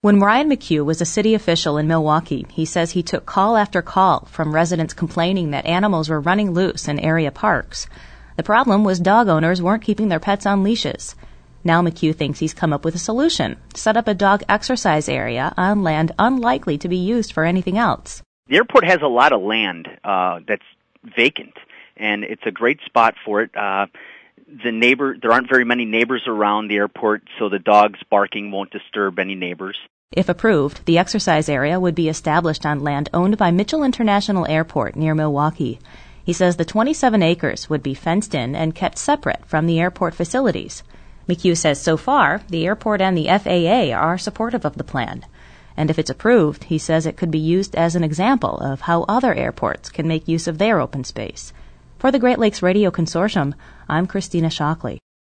When Ryan McHugh was a city official in Milwaukee, he says he took call after call from residents complaining that animals were running loose in area parks. The problem was dog owners weren't keeping their pets on leashes. Now McHugh thinks he's come up with a solution: set up a dog exercise area on land unlikely to be used for anything else. The airport has a lot of land that's vacant, and it's a great spot for it. There aren't very many neighbors around the airport, so the dogs barking won't disturb any neighbors. If approved, the exercise area would be established on land owned by Mitchell International Airport near Milwaukee. He says the 27 acres would be fenced in and kept separate from the airport facilities. McHugh says so far, the airport and the FAA are supportive of the plan. And if it's approved, he says it could be used as an example of how other airports can make use of their open space. For the Great Lakes Radio Consortium, I'm Christina Shockley.